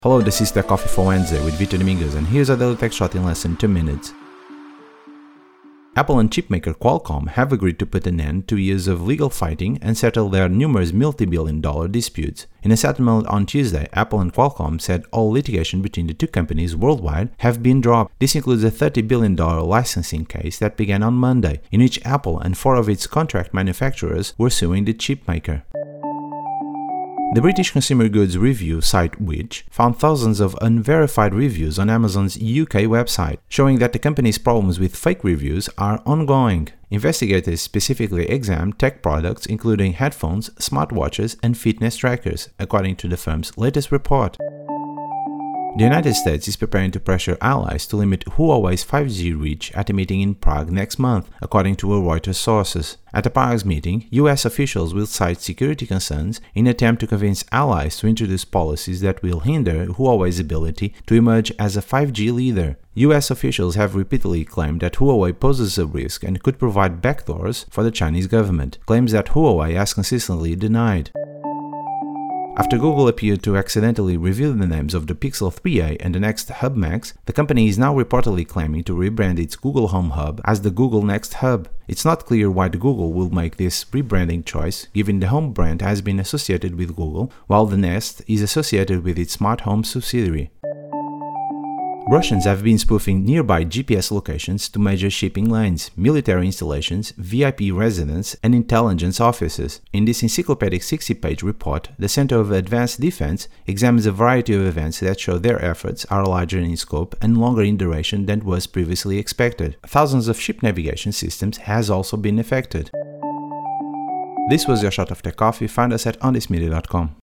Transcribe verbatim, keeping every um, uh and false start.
Hello, this is Tech Coffee for Wednesday with Vitor Domingos, and here's a daily tech shot in less than two minutes. Apple and chipmaker Qualcomm have agreed to put an end to years of legal fighting and settle their numerous multi-billion dollar disputes. In a settlement on Tuesday, Apple and Qualcomm said all litigation between the two companies worldwide have been dropped. This includes a thirty billion dollar licensing case that began on Monday, in which Apple and four of its contract manufacturers were suing the chipmaker. The British consumer goods review site Which found thousands of unverified reviews on Amazon's U K website, showing that the company's problems with fake reviews are ongoing. Investigators specifically examined tech products including headphones, smartwatches, and fitness trackers, according to the firm's latest report. The United States is preparing to pressure allies to limit Huawei's five G reach at a meeting in Prague next month, according to Reuters sources. At the Prague's meeting, U S officials will cite security concerns in an attempt to convince allies to introduce policies that will hinder Huawei's ability to emerge as a five G leader. U S officials have repeatedly claimed that Huawei poses a risk and could provide backdoors for the Chinese government, claims that Huawei has consistently denied. After Google appeared to accidentally reveal the names of the Pixel three a and the Nest Hub Max, the company is now reportedly claiming to rebrand its Google Home Hub as the Google Nest Hub. It's not clear why the Google will make this rebranding choice, given the Home brand has been associated with Google, while the Nest is associated with its smart home subsidiary. Russians have been spoofing nearby G P S locations to major shipping lanes, military installations, V I P residences, and intelligence offices. In this encyclopedic sixty page report, the Center of Advanced Defense examines a variety of events that show their efforts are larger in scope and longer in duration than was previously expected. Thousands of ship navigation systems has also been affected. This was your shot of Tech Coffee. Find us at on this media dot com.